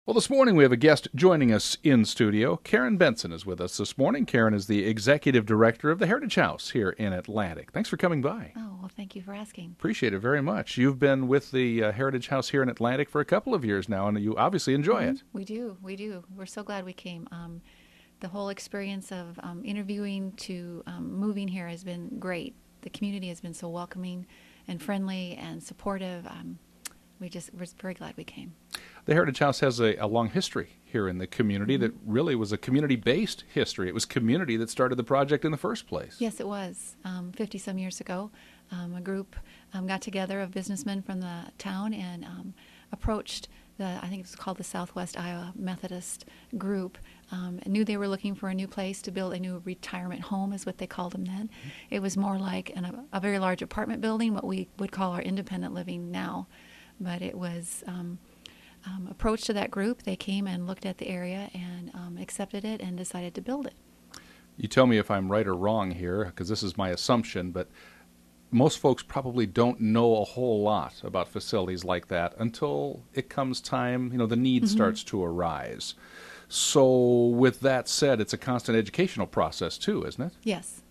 Well, this morning we have a guest joining us in studio. Karen Benson is with us this morning. Karen is the executive director of the Heritage House here in Atlantic. Thanks for coming by. Oh, well, thank you for asking. Appreciate it very much. You've been with the Heritage House here in Atlantic for a couple of years now, and you obviously enjoy it. We do. We're so glad we came. The whole experience of interviewing to moving here has been great. The community has been so welcoming and friendly and supportive. We're very glad we came. The Heritage House has a long history here in the community that really was a community-based history. It was community that started the project in the first place. Yes, it was. 50-some years ago, a group got together of businessmen from the town and approached I think it was called the Southwest Iowa Methodist Group, knew they were looking for a new place to build a new retirement home, is what they called them then. It was more like a very large apartment building, what we would call our independent living now. But it was approached to that group. They came and looked at the area and accepted it and decided to build it. You tell me if I'm right or wrong here, because this is my assumption, but most folks probably don't know a whole lot about facilities like that until it comes time, the need starts to arise. So with that said, it's a constant educational process too, isn't it? Yes.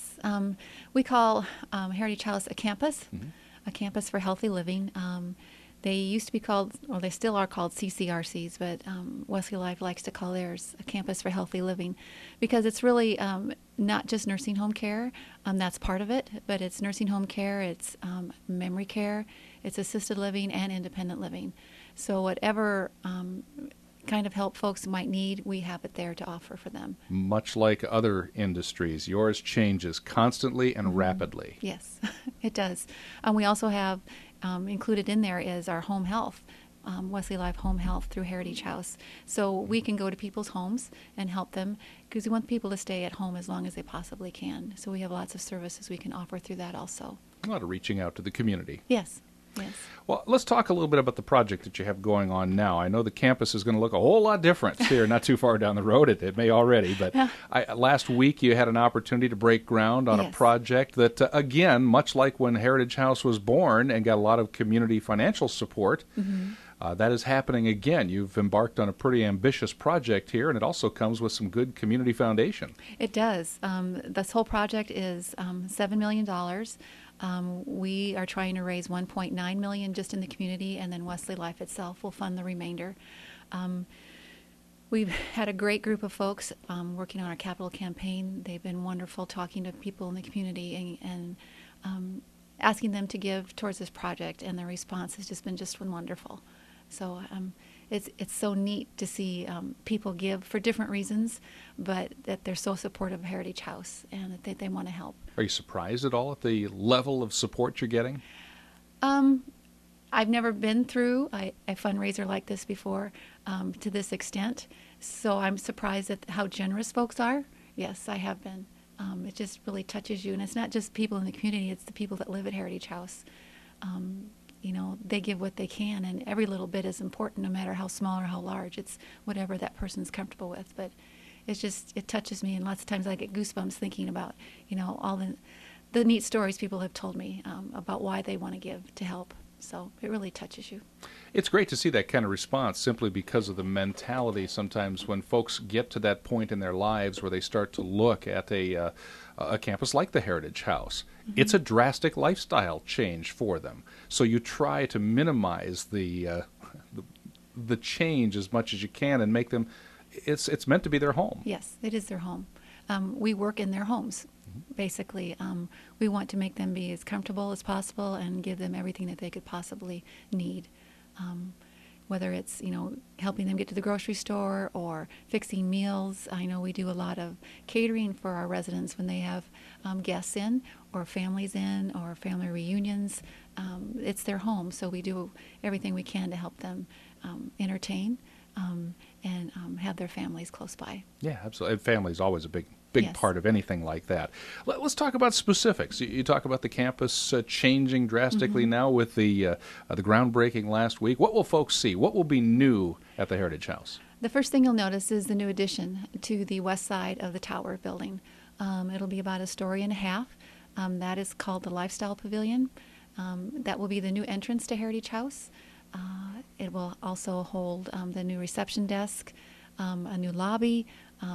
We call Heritage House a campus for healthy living. They used to be called, or they still are called CCRCs, but Wesley Life likes to call theirs a campus for healthy living because it's really not just nursing home care. That's part of it, but it's nursing home care, it's memory care, it's assisted living, and independent living. So whatever kind of help folks might need, we have it there to offer for them. Much like other industries, yours changes constantly and rapidly. Yes, it does. We also have included in there is our home health, Wesley Life Home Health through Heritage House. So we can go to people's homes and help them because we want people to stay at home as long as they possibly can. So we have lots of services we can offer through that also. A lot of reaching out to the community. Yes. Well, let's talk a little bit about the project that you have going on now. I know the campus is going to look a whole lot different here, not too far down the road. It may already, but last week you had an opportunity to break ground on a project that, again, much like when Heritage House was born and got a lot of community financial support, that is happening again. You've embarked on a pretty ambitious project here, and it also comes with some good community foundation. It does. This whole project is $7 million. We are trying to raise $1.9 million just in the community, and then Wesley Life itself will fund the remainder. We've had a great group of folks working on our capital campaign. They've been wonderful talking to people in the community and asking them to give towards this project, and the response has just been wonderful. So it's so neat to see people give for different reasons, but that they're so supportive of Heritage House and that they want to help. Are you surprised at all at the level of support you're getting? I've never been through a fundraiser like this before to this extent, so I'm surprised at how generous folks are. Yes, I have been. It just really touches you, and it's not just people in the community, it's the people that live at Heritage House. They give what they can, and every little bit is important, no matter how small or how large. It's whatever that person's comfortable with, but it touches me, and lots of times I get goosebumps thinking about, all the neat stories people have told me about why they want to give to help. So it really touches you. It's great to see that kind of response simply because of the mentality sometimes when folks get to that point in their lives where they start to look at a campus like the Heritage House. It's a drastic lifestyle change for them. So you try to minimize the change as much as you can and make them, it's meant to be their home. Yes, it is their home. We work in their homes. Basically, we want to make them be as comfortable as possible and give them everything that they could possibly need. Whether it's, helping them get to the grocery store or fixing meals. I know we do a lot of catering for our residents when they have guests in or families in or family reunions. It's their home, so we do everything we can to help them entertain and have their families close by. Yeah, absolutely. Family is always a big Yes. part of anything like that. Let's talk about specifics. You talk about the campus changing drastically now with the groundbreaking last week. What will folks see? What will be new at the Heritage House? The first thing you'll notice is the new addition to the west side of the tower building. It'll be about a story and a half. That is called the Lifestyle Pavilion. That will be the new entrance to Heritage House. It will also hold the new reception desk, a new lobby.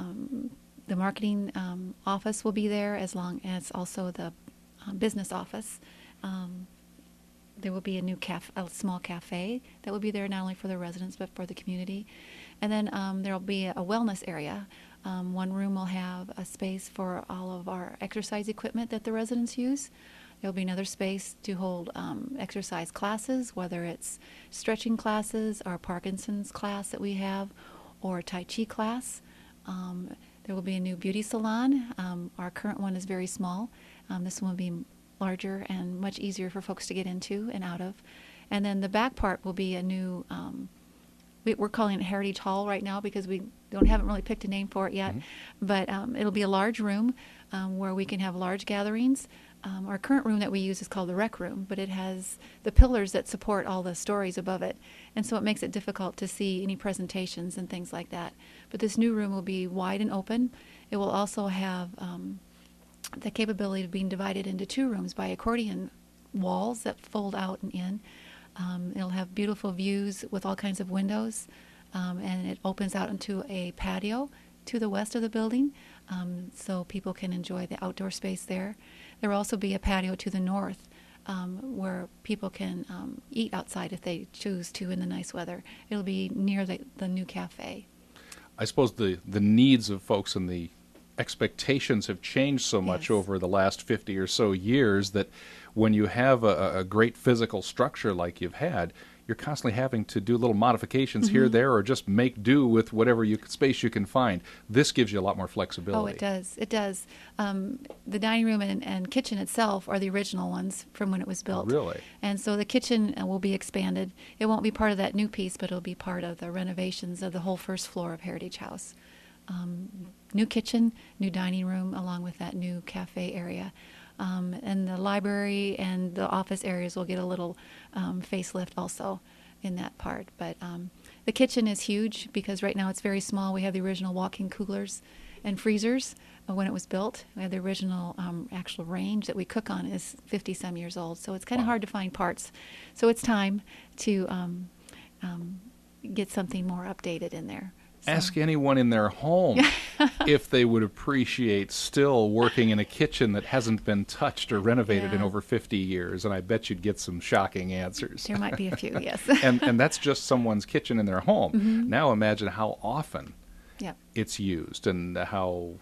The marketing office will be there, as long as also the business office. There will be a small cafe that will be there, not only for the residents but for the community. And then there will be a wellness area. One room will have a space for all of our exercise equipment that the residents use. There will be another space to hold exercise classes, whether it's stretching classes or Parkinson's class that we have, or a Tai Chi class. There will be a new beauty salon. Our current one is very small. This one will be larger and much easier for folks to get into and out of. And then the back part will be a new, we're calling it Heritage Hall right now because we haven't really picked a name for it yet. Mm-hmm. But it'll be a large room where we can have large gatherings. Our current room that we use is called the rec room, but it has the pillars that support all the stories above it. And so it makes it difficult to see any presentations and things like that. But this new room will be wide and open. It will also have the capability of being divided into two rooms by accordion walls that fold out and in. It'll have beautiful views with all kinds of windows, and it opens out into a patio to the west of the building, so people can enjoy the outdoor space there. There will also be a patio to the north where people can eat outside if they choose to in the nice weather. It'll be near the new cafe. I suppose the needs of folks and the expectations have changed so much over the last 50 or so years that when you have a great physical structure like you've had, you're constantly having to do little modifications here, there, or just make do with whatever space you can find. This gives you a lot more flexibility. Oh, it does. It does. The dining room and kitchen itself are the original ones from when it was built. Oh, really? And so the kitchen will be expanded. It won't be part of that new piece, but it'll be part of the renovations of the whole first floor of Heritage House. New kitchen, new dining room, along with that new cafe area. And the library and the office areas will get a little facelift also in that part. But the kitchen is huge because right now it's very small. We have the original walk-in coolers and freezers when it was built. We have the original actual range that we cook on is 50-some years old. So it's kind of hard to find parts. So it's time to get something more updated in there. So. Ask anyone in their home if they would appreciate still working in a kitchen that hasn't been touched or renovated in over 50 years, and I bet you'd get some shocking answers. There might be a few, yes. and that's just someone's kitchen in their home. Mm-hmm. Now imagine how often it's used and how...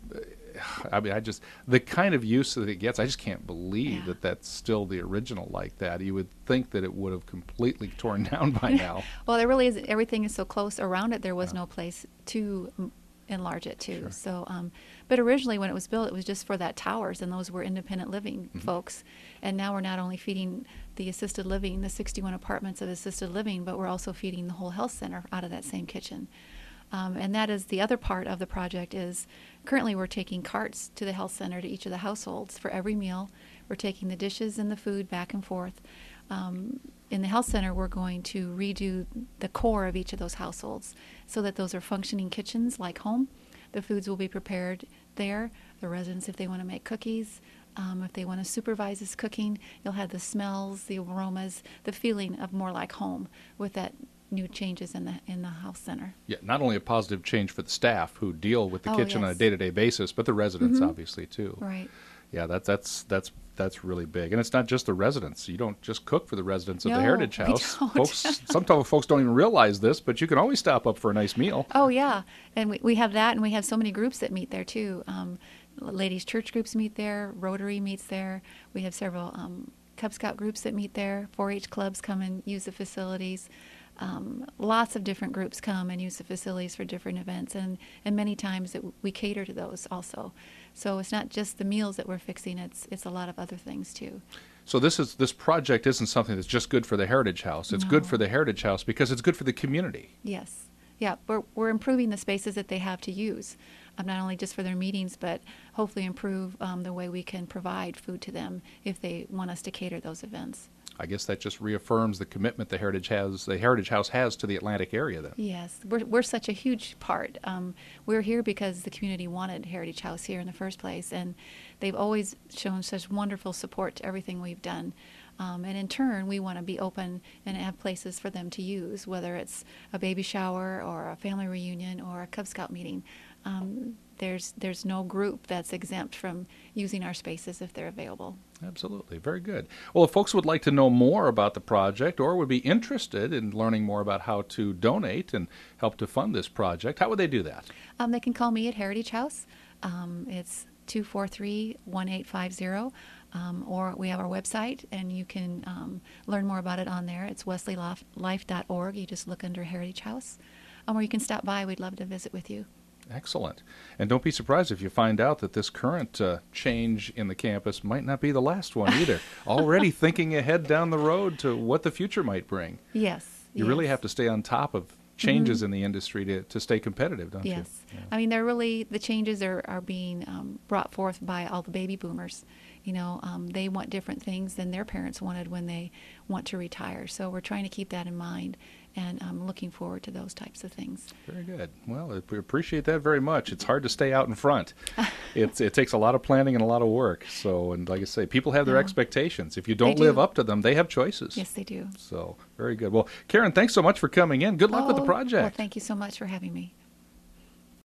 I mean, the kind of use that it gets, I just can't believe that that's still the original like that. You would think that it would have completely torn down by now. Well, there really is. Everything is so close around it, there was no place to enlarge it to. Sure. So, but originally when it was built, it was just for that towers, and those were independent living folks. And now we're not only feeding the assisted living, the 61 apartments of assisted living, but we're also feeding the whole health center out of that same kitchen. And that is the other part of the project is currently we're taking carts to the health center to each of the households for every meal. We're taking the dishes and the food back and forth. In the health center, we're going to redo the core of each of those households so that those are functioning kitchens like home. The foods will be prepared there. The residents, if they want to make cookies, if they want to supervise this cooking, you'll have the smells, the aromas, the feeling of more like home with that new changes in the health center. Yeah, not only a positive change for the staff who deal with the kitchen on a day-to-day basis, but the residents obviously too. Right. Yeah, that's really big, and it's not just the residents. You don't just cook for the residents of the Heritage House. Folks, sometimes folks don't even realize this, but you can always stop up for a nice meal. Oh yeah, and we have that, and we have so many groups that meet there too. Ladies' church groups meet there. Rotary meets there. We have several Cub Scout groups that meet there. 4-H clubs come and use the facilities. Lots of different groups come and use the facilities for different events, and many times we cater to those also. So it's not just the meals that we're fixing; it's a lot of other things too. So this project isn't something that's just good for the Heritage House. It's good for the Heritage House because it's good for the community. Yes, yeah. We're improving the spaces that they have to use, not only just for their meetings, but hopefully improve the way we can provide food to them if they want us to cater those events. I guess that just reaffirms the commitment the Heritage House has to the Atlantic area then. Yes, we're such a huge part. We're here because the community wanted Heritage House here in the first place, and they've always shown such wonderful support to everything we've done. And in turn, we want to be open and have places for them to use, whether it's a baby shower or a family reunion or a Cub Scout meeting. There's no group that's exempt from using our spaces if they're available. Absolutely. Very good. Well, if folks would like to know more about the project or would be interested in learning more about how to donate and help to fund this project, how would they do that? They can call me at Heritage House. It's 243-1850. Or we have our website, and you can learn more about it on there. It's wesleylife.org. You just look under Heritage House. Or you can stop by. We'd love to visit with you. Excellent. And don't be surprised if you find out that this current change in the campus might not be the last one either. Already thinking ahead down the road to what the future might bring. Yes. You really have to stay on top of changes in the industry to stay competitive, don't you? Yes. Yeah. I mean, the changes are being brought forth by all the baby boomers. They want different things than their parents wanted when they want to retire. So we're trying to keep that in mind, and I'm looking forward to those types of things. Very good. Well, we appreciate that very much. It's hard to stay out in front. It takes a lot of planning and a lot of work. So, and like I say, people have their expectations. If you don't live up to them, they have choices. Yes, they do. So, very good. Well, Karen, thanks so much for coming in. Good luck with the project. Well, thank you so much for having me.